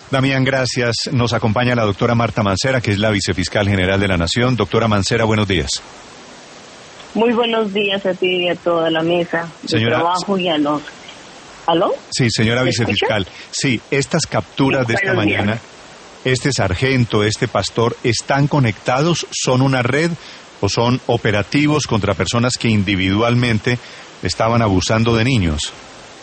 Damián, gracias. Nos acompaña la doctora Marta Mancera, que es la vicefiscal general de la Nación. Doctora Mancera, buenos días. Muy buenos días a ti y a toda la mesa de trabajo y a los... ¿Aló? Sí, señora vicefiscal. Sí, estas capturas de esta mañana, este sargento, este pastor, ¿están conectados? ¿Son una red o son operativos contra personas que individualmente estaban abusando de niños?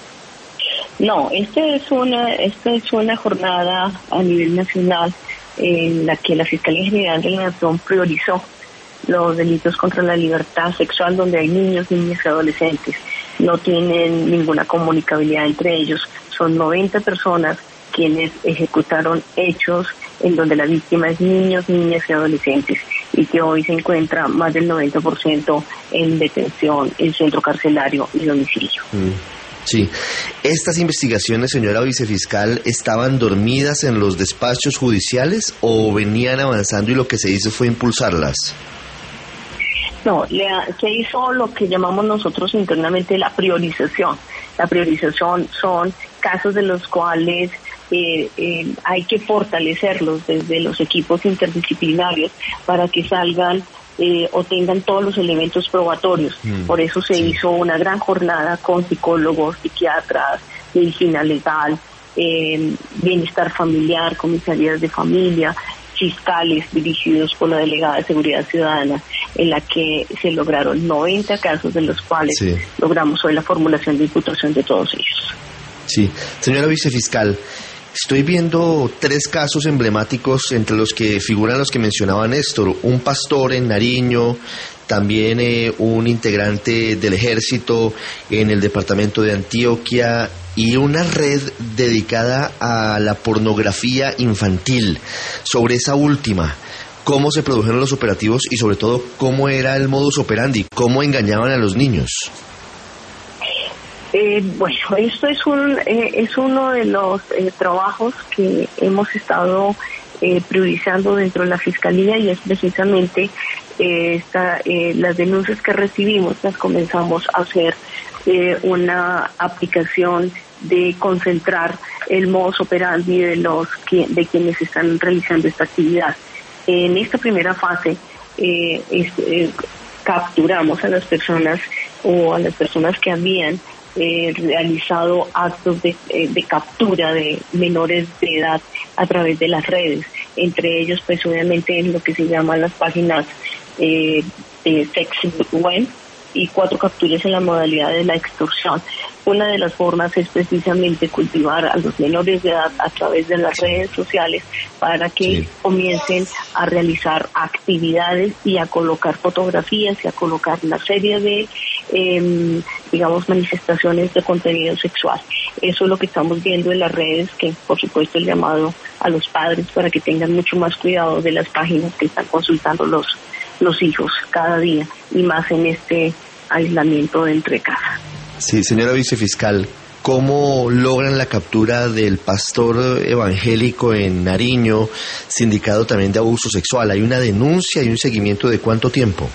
No, esta es una jornada a nivel nacional en la que la Fiscalía General de la Nación priorizó los delitos contra la libertad sexual donde hay niños, niñas y adolescentes. No tienen ninguna comunicabilidad entre ellos. Son 90 personas quienes ejecutaron hechos en donde la víctima es niños, niñas y adolescentes, y que hoy se encuentra más del 90% en detención, en centro carcelario y domicilio. Sí. ¿Estas investigaciones, señora vicefiscal, estaban dormidas en los despachos judiciales o venían avanzando y lo que se hizo fue impulsarlas? No, se hizo lo que llamamos nosotros internamente la priorización. La priorización son casos de los cuales hay que fortalecerlos desde los equipos interdisciplinarios para que salgan o tengan todos los elementos probatorios. Por eso se hizo una gran jornada con psicólogos, psiquiatras, medicina legal, bienestar familiar, comisarías de familia, fiscales dirigidos por la Delegada de Seguridad Ciudadana, en la que se lograron 90 casos, de los cuales logramos hoy la formulación de imputación de todos ellos. Sí, señora vicefiscal, estoy viendo 3 casos emblemáticos entre los que figuran los que mencionaba Néstor: un pastor en Nariño, también un integrante del ejército en el departamento de Antioquia y una red dedicada a la pornografía infantil. Sobre esa última, ¿cómo se produjeron los operativos y sobre todo cómo era el modus operandi? ¿Cómo engañaban a los niños? Bueno, esto es uno de los trabajos que hemos estado priorizando dentro de la Fiscalía, y es precisamente las denuncias que recibimos las comenzamos a hacer una aplicación de concentrar el modus operandi de quienes están realizando esta actividad. En esta primera fase capturamos a las personas que habían realizado actos de captura de menores de edad a través de las redes, entre ellos pues obviamente en lo que se llaman las páginas sex web, y 4 capturas en la modalidad de la extorsión. Una de las formas es precisamente cultivar a los menores de edad a través de las redes sociales para que comiencen a realizar actividades y a colocar fotografías y a colocar una serie de manifestaciones de contenido sexual. Eso es lo que estamos viendo en las redes, que por supuesto el llamado a los padres para que tengan mucho más cuidado de las páginas que están consultando los hijos cada día, y más en este aislamiento de entre casa. Sí, señora vicefiscal, ¿cómo logran la captura del pastor evangélico en Nariño, sindicado también de abuso sexual? ¿Hay una denuncia y un seguimiento de cuánto tiempo?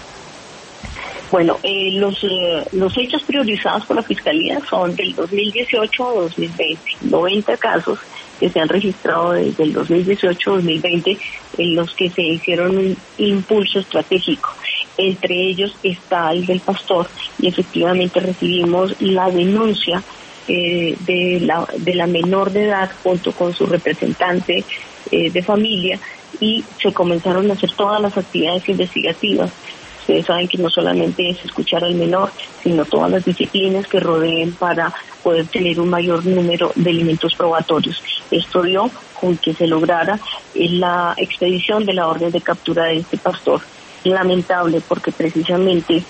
Bueno, los hechos priorizados por la Fiscalía son del 2018 a 2020, 90 casos que se han registrado desde el 2018-2020 en los que se hicieron un impulso estratégico. Entre ellos está el del pastor, y efectivamente recibimos la denuncia de la menor de edad junto con su representante de familia, y se comenzaron a hacer todas las actividades investigativas. Ustedes saben que no solamente es escuchar al menor, sino todas las disciplinas que rodeen para poder tener un mayor número de elementos probatorios. Esto dio con que se lograra la expedición de la orden de captura de este pastor. Lamentable, porque precisamente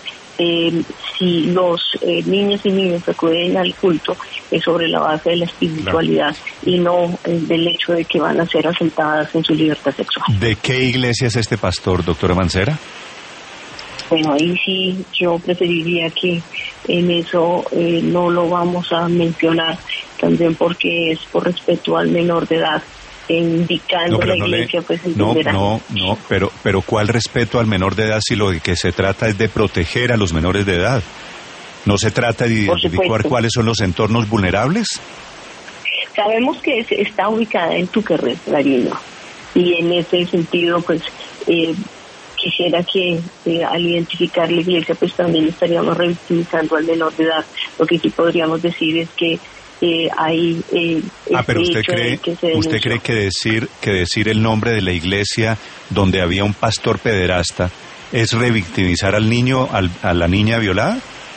si los niños y niñas acuden al culto es sobre la base de la espiritualidad y no del hecho de que van a ser asentadas en su libertad sexual. ¿De qué iglesia es este pastor, doctora Mancera? Bueno, ahí sí yo preferiría que en eso no lo vamos a mencionar, también porque es por respeto al menor de edad, indicando la iglesia, pues entenderá. Pero ¿cuál respeto al menor de edad si lo que se trata es de proteger a los menores de edad? ¿No se trata de identificar cuáles son los entornos vulnerables? Sabemos que está ubicada en Tuquerres, Nariño, y en ese sentido, pues, quisiera que al identificar la iglesia, pues también estaríamos revictimizando al menor de edad. Lo que sí podríamos decir es que hay pero usted cree que decir el nombre de la iglesia donde había un pastor pederasta es revictimizar al niño, a la niña violada?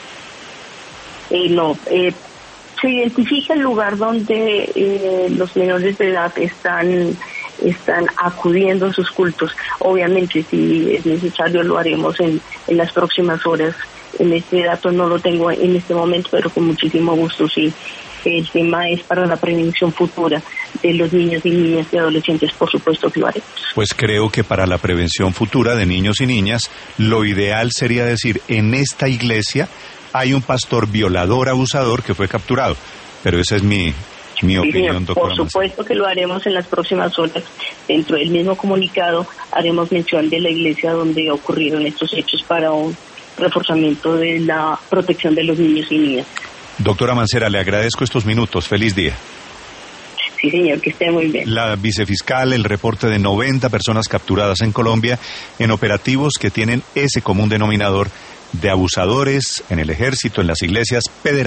No, se identifica el lugar donde los menores de edad están acudiendo a sus cultos. Obviamente, si es necesario, lo haremos en las próximas horas. En este dato no lo tengo en este momento, pero con muchísimo gusto, sí. El tema es para la prevención futura de los niños y niñas y adolescentes, por supuesto que lo haremos. Pues creo que para la prevención futura de niños y niñas, lo ideal sería decir, en esta iglesia hay un pastor violador, abusador, que fue capturado. Pero esa es mi opinión, doctora. Por supuesto que lo haremos en las próximas horas. Dentro del mismo comunicado haremos mención de la iglesia donde ocurrieron estos hechos para un reforzamiento de la protección de los niños y niñas. Doctora Mancera, le agradezco estos minutos. Feliz día. Sí, señor, que esté muy bien. La vicefiscal, el reporte de 90 personas capturadas en Colombia en operativos que tienen ese común denominador de abusadores en el ejército, en las iglesias,